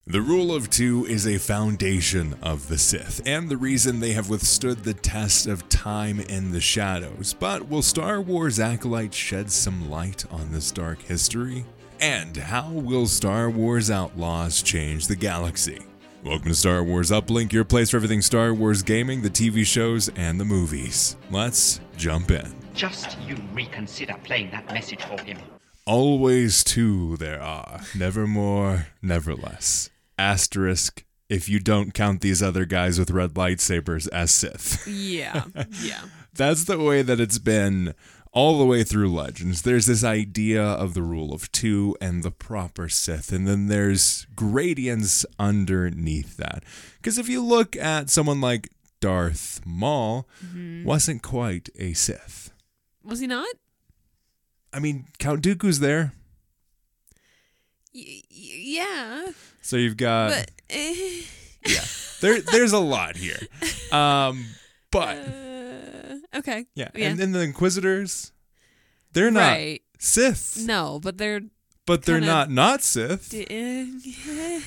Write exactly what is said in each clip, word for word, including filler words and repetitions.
The rule of two is a foundation of the Sith, and the reason they have withstood the test of time in the shadows. But will Star Wars Acolyte shed some light on this dark history? And how will Star Wars Outlaws change the galaxy? Welcome to Star Wars Uplink, your place for everything Star Wars gaming, the T V shows, and the movies. Let's jump in. Just you reconsider playing that message for him. Always two there are, never more, never less. Asterisk, if you don't count these other guys with red lightsabers as Sith. Yeah, yeah. That's the way that it's been all the way through Legends. There's this idea of the rule of two and the proper Sith, and then there's gradients underneath that. Because if you look at someone like Darth Maul, mm-hmm. wasn't quite a Sith. Was he not? I mean, Count Dooku's there. Y- yeah. So you've got... But, uh, yeah, there, there's a lot here. Um, but... Uh, okay. Yeah, yeah. and then the Inquisitors, they're not right. Sith. No, but they're... But they're kinda, not not Sith. D- uh,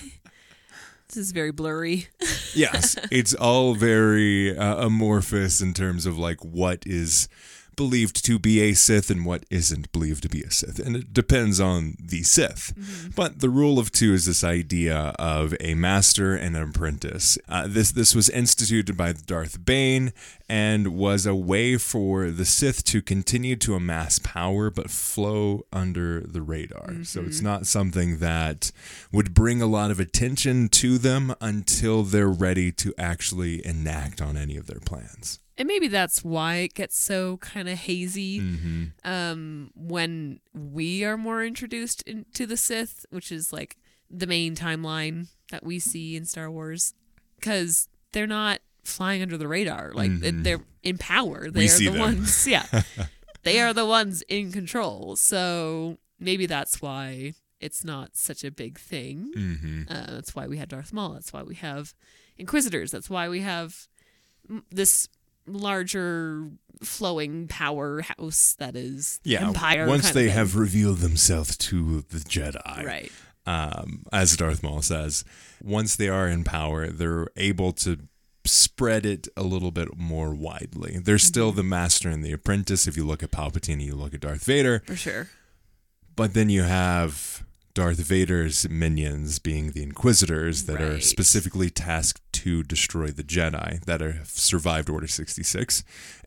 this is very blurry. Yes, it's all very uh, amorphous in terms of like what is believed to be a Sith and what isn't believed to be a Sith. And it depends on the Sith. Mm-hmm. But the rule of two is this idea of a master and an apprentice. Uh, this this was instituted by Darth Bane and was a way for the Sith to continue to amass power but flow under the radar. Mm-hmm. So it's not something that would bring a lot of attention to them until they're ready to actually enact on any of their plans. And maybe that's why it gets so kind of hazy mm-hmm. um, when we are more introduced into the Sith, which is like the main timeline that we see in Star Wars, because they're not flying under the radar. Like mm-hmm. they're in power. They we are see the them. ones. Yeah, they are the ones in control. So maybe that's why it's not such a big thing. Mm-hmm. Uh, that's why we had Darth Maul. That's why we have Inquisitors. That's why we have this larger flowing powerhouse that is yeah, Empire. Once kind they of have revealed themselves to the Jedi, right? Um, as Darth Maul says, once they are in power, they're able to spread it a little bit more widely. They're still mm-hmm. the master and the apprentice. If you look at Palpatine, you look at Darth Vader, for sure. But then you have Darth Vader's minions being the Inquisitors that right. are specifically tasked to destroy the Jedi that have survived Order sixty-six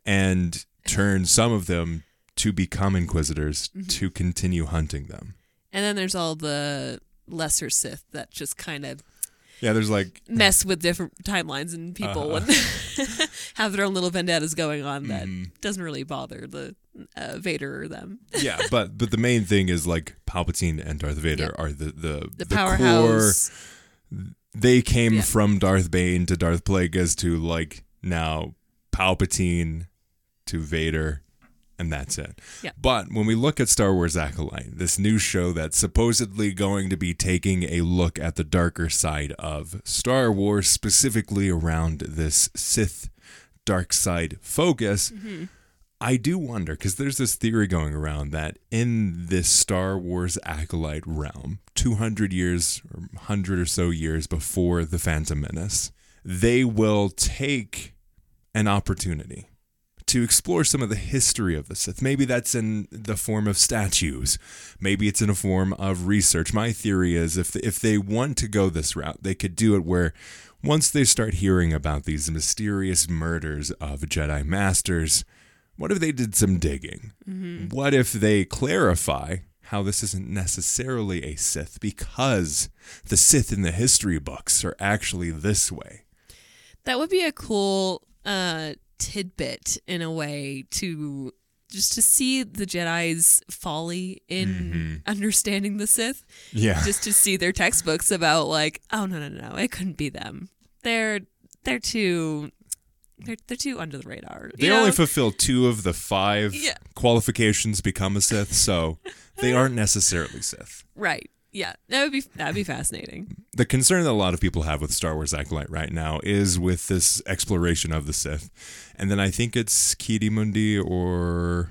and turn some of them to become Inquisitors mm-hmm. to continue hunting them. And then there's all the lesser Sith that just kind of yeah, there's like mess with different timelines and people uh-huh. and have their own little vendettas going on that mm. doesn't really bother the uh, Vader or them. Yeah, but but the main thing is like Palpatine and Darth Vader yep. are the the, the, the powerhouse. Core. They came yep. from Darth Bane to Darth Plagueis to like now Palpatine to Vader. And that's it. Yep. But when we look at Star Wars Acolyte, this new show that's supposedly going to be taking a look at the darker side of Star Wars, specifically around this Sith dark side focus, mm-hmm. I do wonder, because there's this theory going around that in this Star Wars Acolyte realm, two hundred years or one hundred or so years before The Phantom Menace, they will take an opportunity to explore some of the history of the Sith. Maybe that's in the form of statues. Maybe it's in a form of research. My theory is if if they want to go this route, they could do it where once they start hearing about these mysterious murders of Jedi Masters, what if they did some digging? Mm-hmm. What if they clarify how this isn't necessarily a Sith because the Sith in the history books are actually this way? That would be a cool uh tidbit in a way to just to see the Jedi's folly in mm-hmm. understanding the Sith. Yeah. Just to see their textbooks about like, oh no no no, it couldn't be them. They're they're too they're they're too under the radar. They you know? only fulfill two of the five yeah. qualifications to become a Sith, so they aren't necessarily Sith. Right. Yeah, that would be that would be fascinating. The concern that a lot of people have with Star Wars Acolyte right now is with this exploration of the Sith. And then I think it's Ki-Adi-Mundi or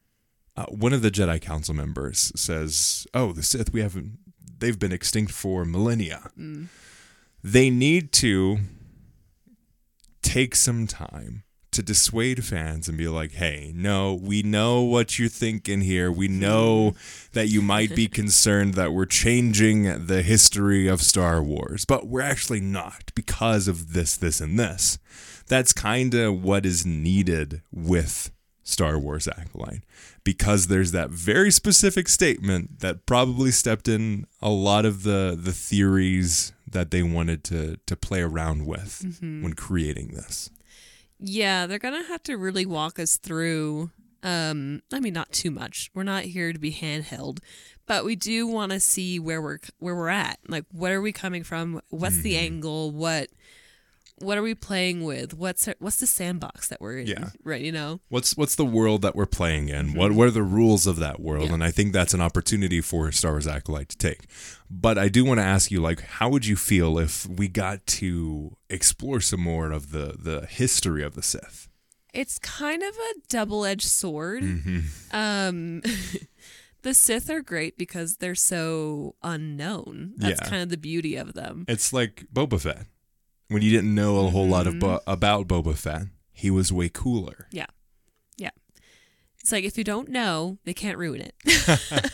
uh, one of the Jedi Council members says, oh, the Sith, we haven't, they've been extinct for millennia. Mm. they need to take some time to dissuade fans and be like, hey, no, we know what you're thinking here. We know that you might be concerned that we're changing the history of Star Wars, but we're actually not because of this, this, and this. That's kind of what is needed with Star Wars Acolyte, because there's that very specific statement that probably stepped in a lot of the, the theories that they wanted to, to play around with mm-hmm. when creating this. Yeah, they're going to have to really walk us through, um, I mean, not too much. We're not here to be handheld, but we do want to see where we're where we're at. Like, what are we coming from? What's mm-hmm. the angle? What what are we playing with? What's what's the sandbox that we're in? Yeah. Right, you know? What's what's the world that we're playing in? Mm-hmm. What what are the rules of that world? Yeah. And I think that's an opportunity for Star Wars Acolyte to take. But I do want to ask you, like, how would you feel if we got to explore some more of the, the history of the Sith? It's kind of a double-edged sword. Mm-hmm. Um, the Sith are great because they're so unknown. That's yeah. kind of the beauty of them. It's like Boba Fett. When you didn't know a whole mm-hmm. lot of Bo- about Boba Fett, he was way cooler. Yeah. Yeah. It's like, if you don't know, they can't ruin it.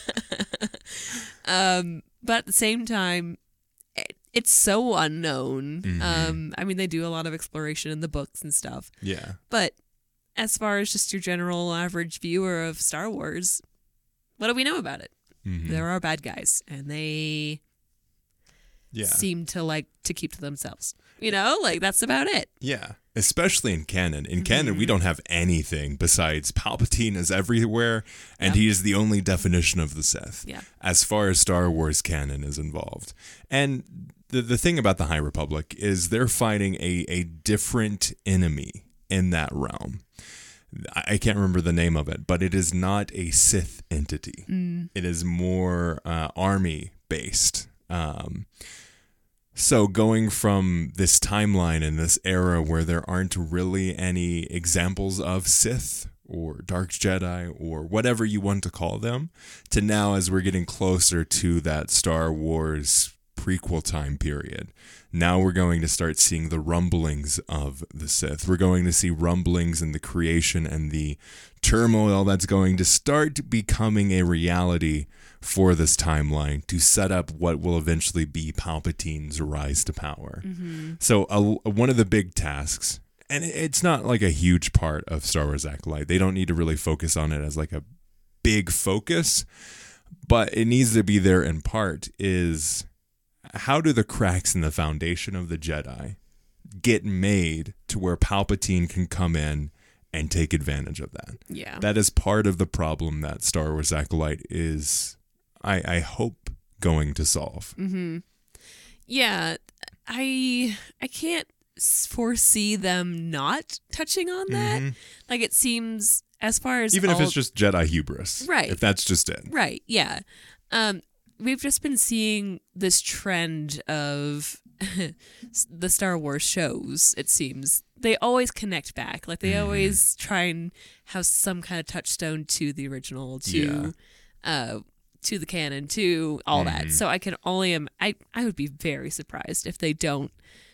um, but at the same time, it, it's so unknown. Mm-hmm. Um, I mean, they do a lot of exploration in the books and stuff. Yeah. But as far as just your general average viewer of Star Wars, what do we know about it? Mm-hmm. There are bad guys, and they yeah. seem to like to keep to themselves. You know, like, that's about it. Yeah, especially in canon. In mm-hmm. canon, we don't have anything besides Palpatine is everywhere, and yep. he is the only definition of the Sith, yeah. as far as Star Wars canon is involved. And the the thing about the High Republic is they're fighting a, a different enemy in that realm. I can't remember the name of it, but it is not a Sith entity. Mm. It is more uh, army-based. Um So going from this timeline and this era where there aren't really any examples of Sith or Dark Jedi or whatever you want to call them, to now as we're getting closer to that Star Wars prequel time period, now we're going to start seeing the rumblings of the Sith. We're going to see rumblings in the creation and the turmoil that's going to start becoming a reality for this timeline to set up what will eventually be Palpatine's rise to power. Mm-hmm. So uh, one of the big tasks, and it's not like a huge part of Star Wars Acolyte, they don't need to really focus on it as like a big focus, but it needs to be there in part, is how do the cracks in the foundation of the Jedi get made to where Palpatine can come in and take advantage of that? Yeah. That is part of the problem that Star Wars Acolyte is, I, I hope, going to solve. Mm-hmm. Yeah, I I can't foresee them not touching on that. Mm-hmm. Like, it seems, as far as even all, if it's just Jedi hubris, right? If that's just it, right? Yeah. Um, we've just been seeing this trend of the Star Wars shows. It seems they always connect back. Like, they mm. always try and have some kind of touchstone to the original, to yeah. uh, to the canon, to all mm. that. So I can only am. I I would be very surprised if they don't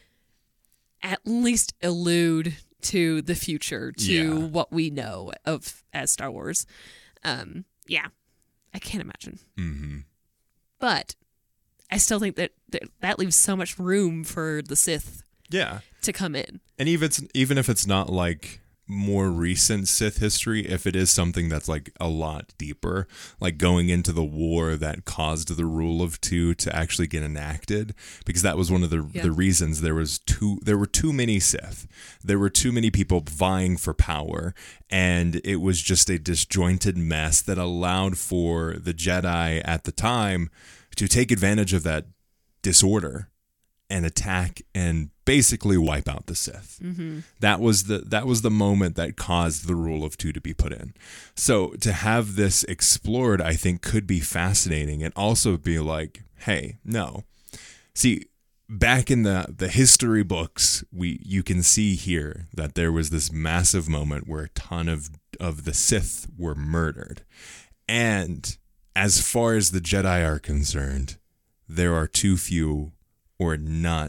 at least allude to the future, to yeah. what we know of as Star Wars. Um, yeah, I can't imagine. Mm-hmm. But I still think that, that that leaves so much room for the Sith yeah. to come in. And even, it's, even if it's not like more recent Sith history, if it is something that's like a lot deeper, like going into the war that caused the rule of two to actually get enacted, because that was one of the, yeah. the reasons there was too there were too many Sith. There were too many people vying for power, and it was just a disjointed mess that allowed for the Jedi at the time to take advantage of that disorder and attack and basically wipe out the Sith. Mm-hmm. That was the that was the moment that caused the rule of two to be put in. So to have this explored, I think, could be fascinating, and also be like, hey, no. See, back in the, the history books, we you can see here that there was this massive moment where a ton of, of the Sith were murdered. And as far as the Jedi are concerned, there are too few or none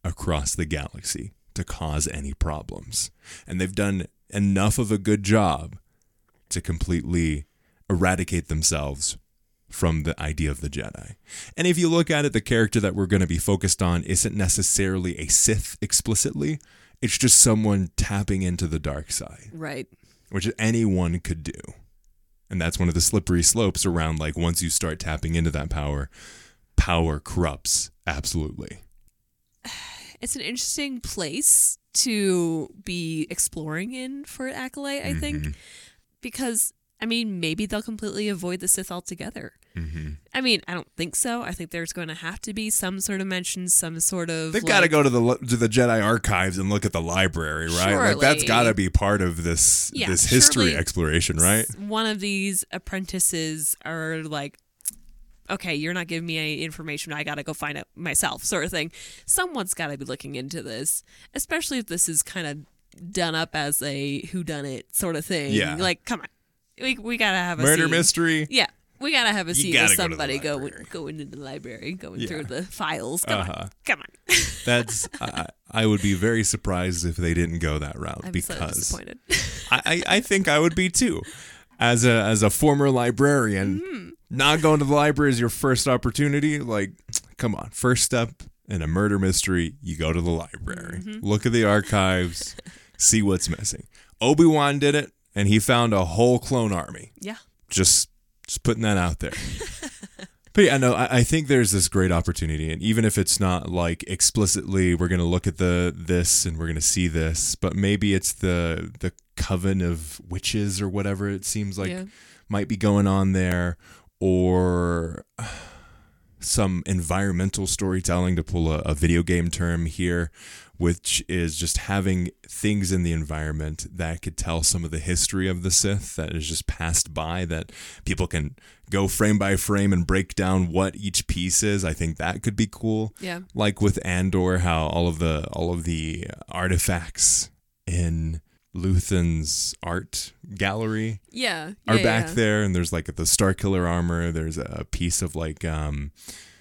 across the galaxy to cause any problems. And they've done enough of a good job to completely eradicate themselves from the idea of the Jedi. And if you look at it, the character that we're going to be focused on isn't necessarily a Sith explicitly. It's just someone tapping into the dark side. Right. Which anyone could do. And that's one of the slippery slopes around, like, once you start tapping into that power, power corrupts. Absolutely. It's an interesting place to be exploring in for Acolyte, I mm-hmm. think. Because, I mean, maybe they'll completely avoid the Sith altogether. Mm-hmm. I mean, I don't think so. I think there's going to have to be some sort of mention, some sort of... They've like, got to go to the to the Jedi archives and look at the library, right? Surely. Like, that's got to be part of this yeah, this history surely exploration, right? One of these apprentices are like, okay, you're not giving me any information. I got to go find out myself, sort of thing. Someone's got to be looking into this, especially if this is kind of done up as a whodunit sort of thing. Yeah. Like, come on. We we got to have a murder scene. mystery. Yeah. We got to have a You scene gotta with go to the somebody go, library. going into the library, going Yeah. through the files. Come Uh-huh. on. Come on. That's I, I would be very surprised if they didn't go that route I'm because so disappointed. I, I, I think I would be too. As a as a former librarian, Mm-hmm. not going to the library is your first opportunity. Like, come on, first step in a murder mystery, you go to the library, Mm-hmm. look at the archives, see what's missing. Obi-Wan did it, and he found a whole clone army. Yeah. Just just putting that out there. But yeah, no, I, I think there's this great opportunity, and even if it's not like explicitly, we're gonna look at the this and we're gonna see this, but maybe it's the the coven of witches or whatever it seems like Yeah. might be going on there, or some environmental storytelling, to pull a, a video game term here, which is just having things in the environment that could tell some of the history of the Sith that is just passed by, that people can go frame by frame and break down what each piece is. I think that could be cool. Yeah. Like with Andor, how all of the all of the artifacts in Luthen's art gallery Yeah. are yeah, back yeah. there, and there's like the Starkiller armor. There's a piece of like um,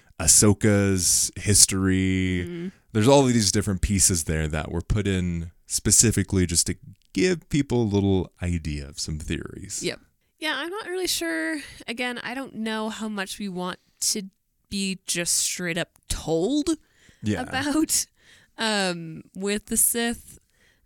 Ahsoka's history. Mm-hmm. There's all of these different pieces there that were put in specifically just to give people a little idea of some theories. Yep. Yeah, I'm not really sure. Again, I don't know how much we want to be just straight up told Yeah. about um, with the Sith.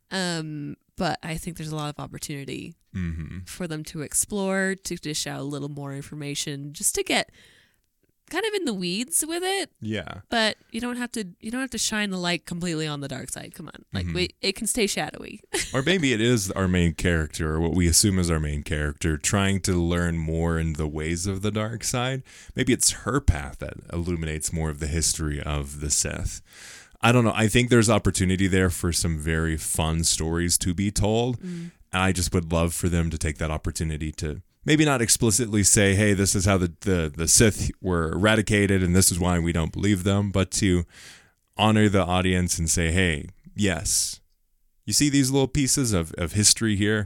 Um, but I think there's a lot of opportunity Mm-hmm. for them to explore, to dish out a little more information, just to get kind of in the weeds with it. Yeah. But you don't have to. You don't have to shine the light completely on the dark side. Come on, like Mhm. we, it can stay shadowy. Or maybe it is our main character, or what we assume is our main character, trying to learn more in the ways of the dark side. Maybe it's her path that illuminates more of the history of the Sith. I don't know. I think there's opportunity there for some very fun stories to be told. Mm. And I just would love for them to take that opportunity to maybe not explicitly say, hey, this is how the, the, the Sith were eradicated and this is why we don't believe them, but to honor the audience and say, hey, yes, you see these little pieces of, of history here?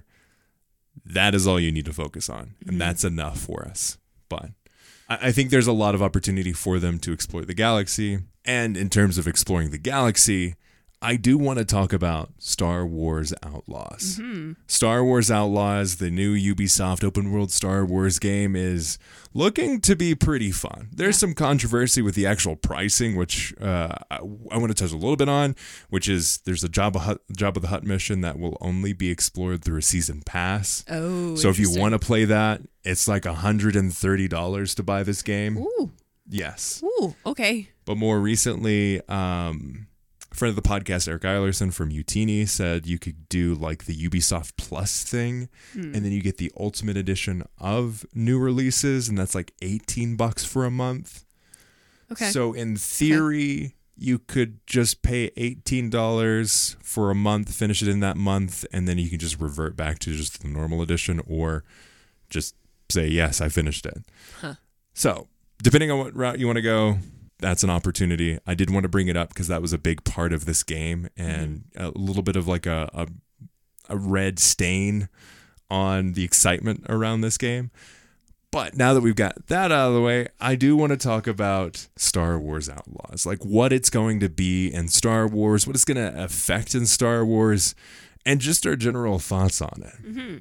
That is all you need to focus on. And Mhm. that's enough for us. But I, I think there's a lot of opportunity for them to explore the galaxy. And in terms of exploring the galaxy, I do want to talk about Star Wars Outlaws. Mm-hmm. Star Wars Outlaws, the new Ubisoft open world Star Wars game, is looking to be pretty fun. There's Yeah. some controversy with the actual pricing, which uh, I, I want to touch a little bit on, which is there's a Jabba, Hut, Jabba the Hutt mission that will only be explored through a season pass. Oh, So if you interesting. want to play that, it's like one hundred thirty dollars to buy this game. Ooh, Yes. ooh, okay. But more recently, um, a friend of the podcast, Eric Eilerson from Utini, said you could do like the Ubisoft Plus thing, Hmm. and then you get the Ultimate Edition of new releases, and that's like eighteen bucks for a month. Okay. So in theory, you could just pay eighteen dollars for a month, finish it in that month, and then you can just revert back to just the normal edition, or just say, yes, I finished it. Huh. So depending on what route you want to go, that's an opportunity. I did want to bring it up because that was a big part of this game, and a little bit of like a, a a red stain on the excitement around this game. But now that we've got that out of the way, I do want to talk about Star Wars Outlaws, like what it's going to be in Star Wars, what it's going to affect in Star Wars, and just our general thoughts on it. Mm-hmm.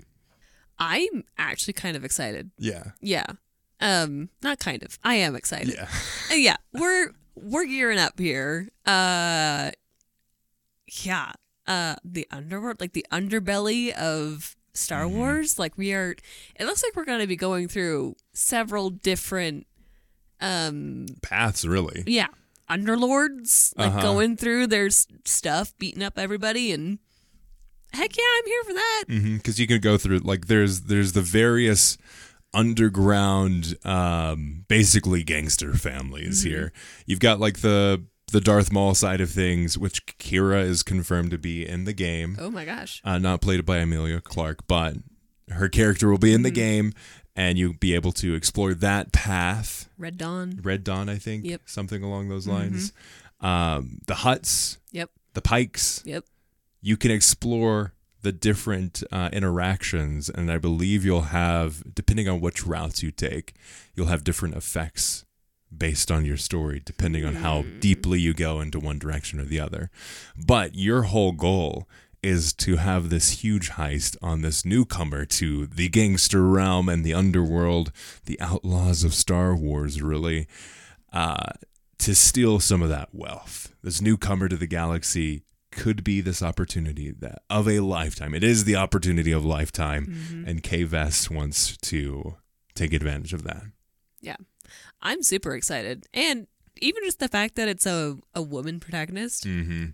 I'm actually kind of excited. Yeah. Yeah. Um, not kind of. I am excited. Yeah. Uh, yeah. We're we're gearing up here. Uh, yeah. Uh, the underworld, like the underbelly of Star Mm-hmm. Wars. Like we are. It looks like we're going to be going through several different. Um. Paths, really. Yeah. Underlords, like Uh-huh. going through their s- stuff, beating up everybody, and heck yeah, I'm here for that. Because you can go through, like, there's there's the various underground, um, basically gangster families Mm-hmm. here. You've got, like, the the Darth Maul side of things, which Kira is confirmed to be in the game. Oh my gosh. Uh, not played by Amelia Clark, but her character will be in the Mm-hmm. game, and you'll be able to explore that path. Red Dawn. Red Dawn, I think, Yep. something along those lines. Um, the Hutts, Yep. the Pikes. Yep. You can explore the different uh, interactions, and I believe you'll have, depending on which routes you take, you'll have different effects based on your story, depending on how deeply you go into one direction or the other. But your whole goal is to have this huge heist on this newcomer to the gangster realm and the underworld, the outlaws of Star Wars, really, uh, to steal some of that wealth. This newcomer to the galaxy could be this opportunity that of a lifetime. It is the opportunity of a lifetime, Mm-hmm. and K-Vest wants to take advantage of that. Yeah. I'm super excited. And even just the fact that it's a, a woman protagonist. Mm-hmm.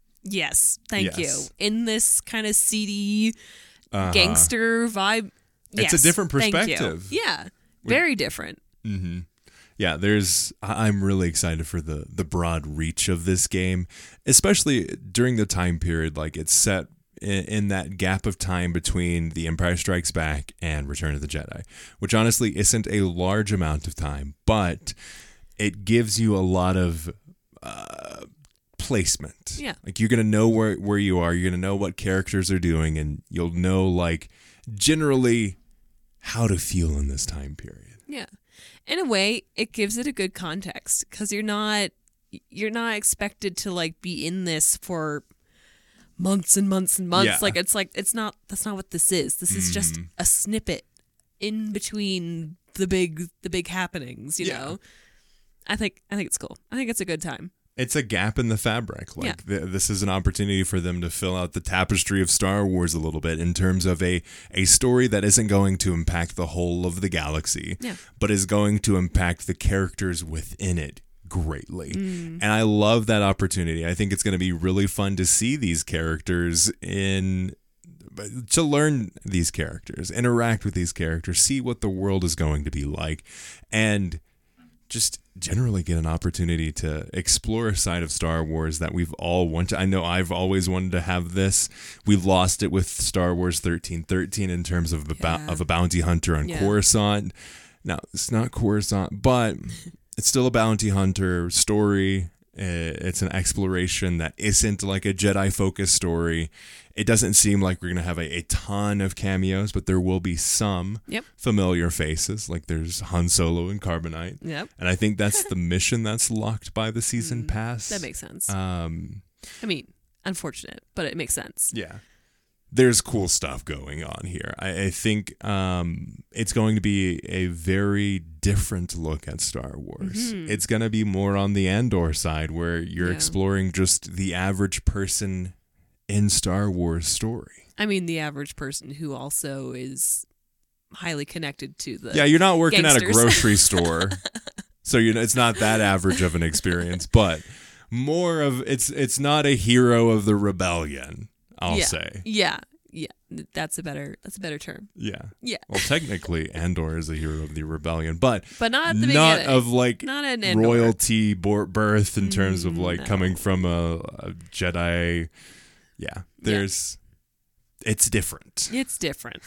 Yes. Thank Yes. you. In this kind of seedy Uh-huh. gangster vibe. It's a Yes, different thank you. perspective. Yeah. Very different. Mm-hmm. Yeah, there's. I- I'm really excited for the the broad reach of this game, especially during the time period. Like it's set in, in that gap of time between The Empire Strikes Back and Return of the Jedi, which honestly isn't a large amount of time, but it gives you a lot of uh, placement. Yeah. Like you're gonna know where where you are. You're gonna know what characters are doing, and you'll know like generally how to feel in this time period. Yeah. In a way, it gives it a good context because you're not you're not expected to like be in this for months and months and months. Yeah. Like it's like it's not that's not what this is. This is just Mhm. a snippet in between the big the big happenings, you Yeah. know. I think I think it's cool. I think it's a good time. It's a gap in the fabric. Like Yeah. th- this is an opportunity for them to fill out the tapestry of Star Wars a little bit in terms of a a story that isn't going to impact the whole of the galaxy, Yeah. but is going to impact the characters within it greatly. Mm. And I love that opportunity. I think it's going to be really fun to see these characters in to learn these characters, interact with these characters, see what the world is going to be like, and just generally get an opportunity to explore a side of Star Wars that we've all wanted. I know I've always wanted to have this. We lost it with Star Wars thirteen thirteen in terms of a, Yeah. of a bounty hunter on Yeah. Coruscant. Now, it's not Coruscant, but it's still a bounty hunter story. Uh, It's an exploration that isn't like a Jedi-focused story. It doesn't seem like we're going to have a, a ton of cameos, but there will be some Yep. familiar faces. Like there's Han Solo and Carbonite. Yep. And I think that's the mission that's locked by the season pass. Mm, That makes sense. Um, I mean, unfortunate, but it makes sense. yeah. There's cool stuff going on here. I, I think um, it's going to be a very different look at Star Wars. Mhm. It's going to be more on the Andor side where you're Yeah. exploring just the average person in Star Wars story. I mean, the average person who also is highly connected to the Yeah, you're not working at a gangsters. grocery store. So you know it's not that average of an experience, but more of it's it's not a hero of the rebellion, I'll yeah. say. Yeah, yeah, that's a better that's a better term. Yeah. Yeah, Well, technically Andor is a hero of the rebellion, but but not at the not beginning. of like not an Andor. royalty bo- birth in terms of Mm, like no. coming from a, a Jedi. Yeah, there's it's different. It's different.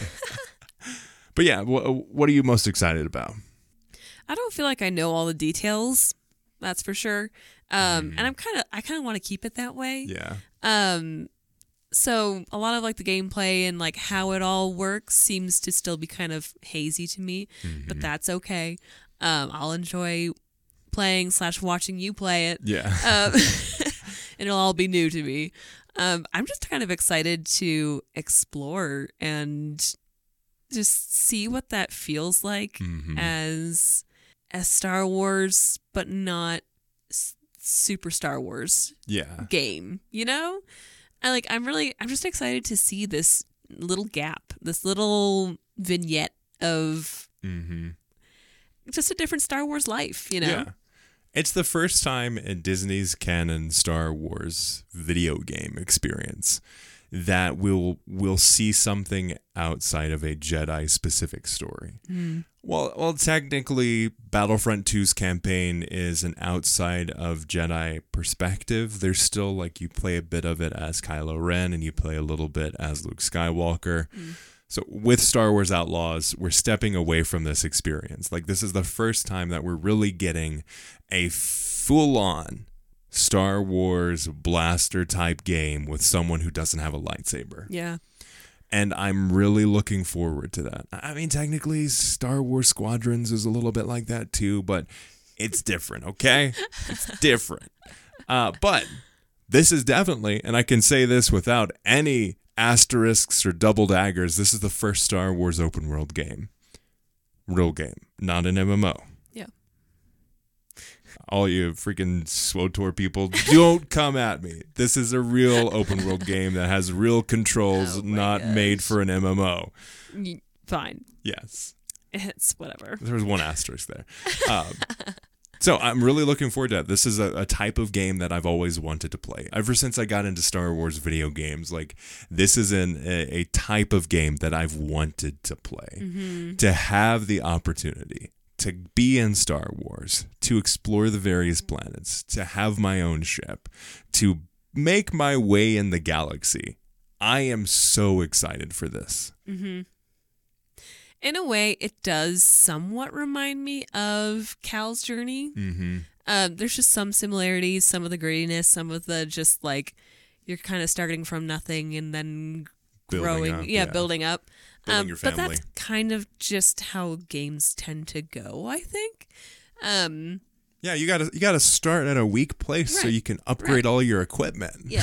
But yeah, wh- what are you most excited about? I don't feel like I know all the details. That's for sure. Um, and I'm kind of I kind of want to keep it that way. Yeah. Um, So a lot of like the gameplay and like how it all works seems to still be kind of hazy to me, mm-hmm. but that's okay. Um, I'll enjoy playing slash watching you play it. Yeah. Um, and it'll all be new to me. Um, I'm just kind of excited to explore and just see what that feels like mm-hmm. as a Star Wars, but not s- super Star Wars yeah. game, you know? I like I'm really I'm just excited to see this little gap, this little vignette of mm-hmm. just a different Star Wars life, you know? Yeah. It's the first time in Disney's canon Star Wars video game experience that we'll we'll see something outside of a Jedi specific story. Mm. Well, well, technically, Battlefront two's campaign is an outside of Jedi perspective. There's still like you play a bit of it as Kylo Ren and you play a little bit as Luke Skywalker. Mm. So with Star Wars Outlaws, we're stepping away from this experience. Like this is the first time that we're really getting a full-on Star Wars blaster type game with someone who doesn't have a lightsaber. Yeah. And I'm really looking forward to that. I mean, technically, Star Wars Squadrons is a little bit like that too, but it's different, okay? It's different. Uh, but this is definitely, and I can say this without any asterisks or double daggers, this is the first Star Wars open world game. Real game, not an M M O. Yeah. All you freaking SWTOR people, don't come at me. This is a real open world game that has real controls, oh not gosh. made for an M M O. Fine. Yes. It's whatever. There was one asterisk there. Um, so I'm really looking forward to that. This is a, a type of game that I've always wanted to play. Ever since I got into Star Wars video games, like this is an, a, a type of game that I've wanted to play. Mm-hmm. To have the opportunity to be in Star Wars, to explore the various planets, to have my own ship, to make my way in the galaxy. I am so excited for this. Mm-hmm. In a way, it does somewhat remind me of Cal's journey. Mm-hmm. Um, there's just some similarities, some of the grittiness, some of the just like you're kind of starting from nothing and then building growing, up, yeah, yeah, building up. Building um, your but family. that's kind of just how games tend to go, I think. Um, yeah, you gotta you gotta start at a weak place right, so you can upgrade right. all your equipment. Yeah,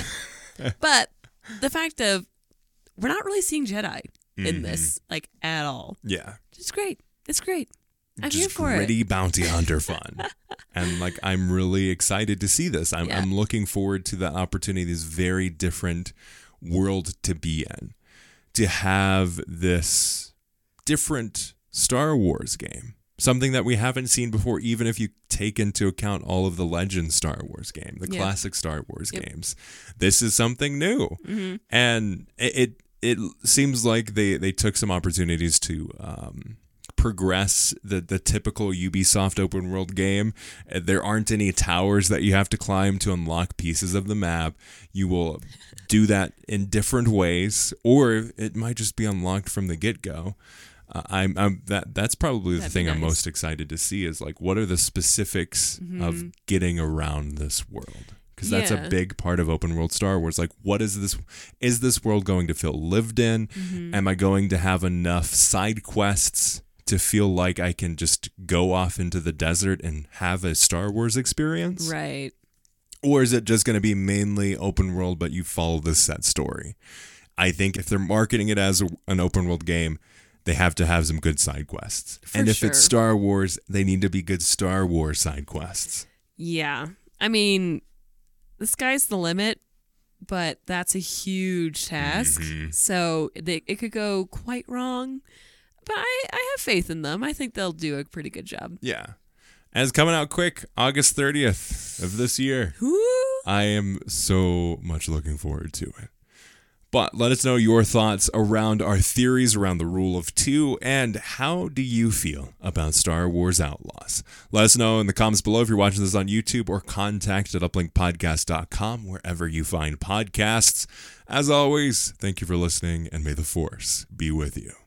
but the fact of we're not really seeing Jedi in mm-hmm. this like at all. Yeah, it's great. It's great. I'm just here for gritty it. bounty hunter fun. And like I'm really excited to see this. I'm yeah. I'm looking forward to the opportunity, this very different world to be in, to have this different Star Wars game. Something that we haven't seen before, even if you take into account all of the Legend Star Wars game, the yeah. classic Star Wars yep. games. This is something new. Mm-hmm. And it, it it seems like they, they took some opportunities to um, progress the, the typical Ubisoft open world game. There aren't any towers that you have to climb to unlock pieces of the map. You will do that in different ways, or it might just be unlocked from the get-go. Uh, I'm, I'm that that's probably That'd the thing nice. I'm most excited to see is like what are the specifics mm-hmm. of getting around this world, because that's yeah. a big part of open world Star Wars. Like what is this is this world going to feel lived in? Mm-hmm. Am I going to have enough side quests to feel like I can just go off into the desert and have a Star Wars experience? Right. Or is it just going to be mainly open world but you follow the set story? I think if they're marketing it as a, an open world game, they have to have some good side quests. For and if sure. it's Star Wars, they need to be good Star Wars side quests. Yeah. I mean, the sky's the limit, but that's a huge task. Mm-hmm. So they, it could go quite wrong. But I, I have faith in them. I think they'll do a pretty good job. Yeah. And it's coming out quick, August thirtieth of this year. Woo! I am so much looking forward to it. But let us know your thoughts around our theories around the rule of two, and how do you feel about Star Wars Outlaws? Let us know in the comments below if you're watching this on YouTube, or contact at uplink podcast dot com, wherever you find podcasts. As always, thank you for listening, and may the Force be with you.